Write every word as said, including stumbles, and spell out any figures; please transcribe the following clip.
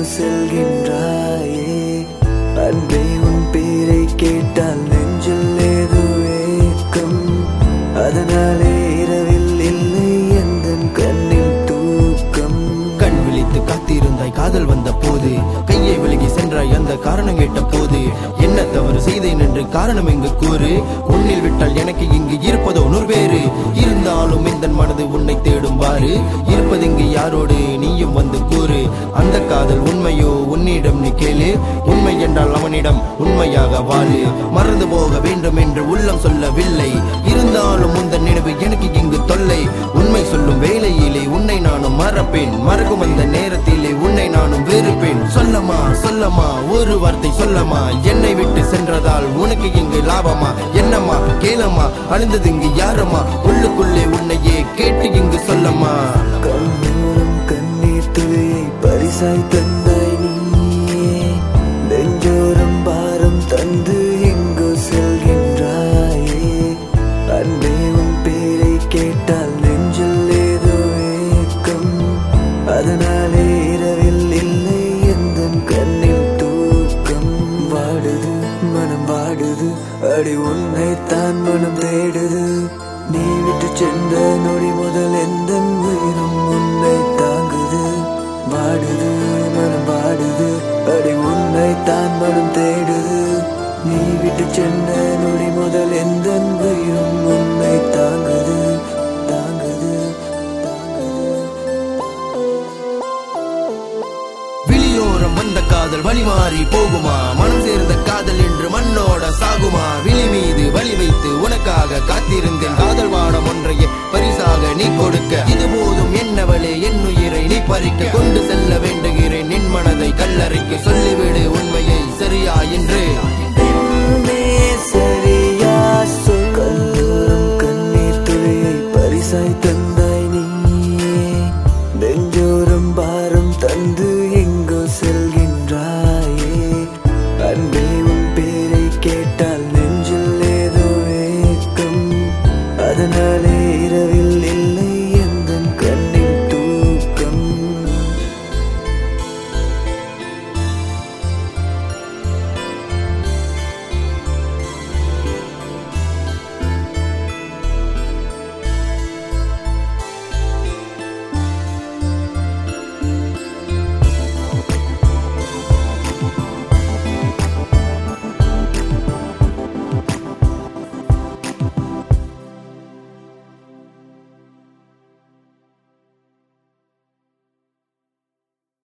செல்கின்றாயே அன்பே உன் பேரை கேட்டால் நெஞ்சில் ஏதோ ஏக்கம் அதனாலே இரவில் இல்லை எந்தன் கண்ணில் தூக்கம் கண் விழித்து காத்திருந்தாய் காதல் வந்த போது கையை விலகி சென்றாய் அந்த காரணம் கேட்ட போது என்ன தவறு செய்தேன் என்று காரணம் எங்கு கூறு உன்னில் விட்டால் எனக்கு இங்கு இருப்பதோ நூறு பேரு இருந்தாலும் இந்த மனது உன்னை தேடும் பாரு இருப்பது இங்கு யாரோடு நீயும் வந்து கூறு அந்த காதல் உண்மையோ உன்னிடம் நீ கேளு உண்மை என்றால் அவனிடம் உண்மையாக வாழு மறந்து போக வேண்டும் என்று உள்ளம் சொல்லவில்லை இருந்தாலும் உந்தன் நினைவு எனக்கு இங்கு தொல்லை உண்மை சொல்லும் வேளையிலே உன்னை நானும் மறப்பேன் மறக்கும் அந்த நேரத்திலே உன்னை நானும் வெறுப்பேன் சொல்லமா சொல்லமா ஒரு வார்த்தை சொல்லமா என்னை விட்டு சென்றதால் உனக்கு இங்கு லாபமா என்னம்மா கேளம்மா அழுந்தது இங்கு யாரம்மா உள்ளுக்குள்ளே உன்னையே கேட்டு இங்கு சொல்லம்மா கண்ணூரும் கண்ணீர் துளியை பரிசாய் தந்தாய் நீயே நெஞ்சோரம் பாரம் தந்து எங்கோ செல்கின்றாயே அன்பே உன் பேரை கேட்டால் நெஞ்சில் ஏதோ ஏக்கம் அதனாலே இரவில் இல்லை எந்தன் கண்ணில் தூக்கம் வாடுது மனம் வாடுது அடி உன்னை தான் மனம் தேடுது நீ விட்டு சென்ற நொடி முதல் எந்த உயிரும் உன்னை தாங்குது வாடுது மனம் வாடுது அடி உன்னை தான் மனம் தேடுது நீ விட்டு சென்ற நொடி முதல் எந்த உயிரும் உன்னை தாங்குது தாங்குது விழியோரம் வந்த காதல் வழி மாறி போகுமா மனம் சேர்ந்த காதல் என்று மண்ணோட சாகுமா விழி மீது வழி வைத்து உனக்காக காத்திருந்தேன் காதல் வாடம் ஒன்றையே பரிசாக நீ கொடுக்க இது போதும் என்னவளே என் உயிரை நீ பறிக்க கொண்டு செல்ல வேண்டுகிறேன் என் மனதை கல்லறைக்கு சொல்லிவிடு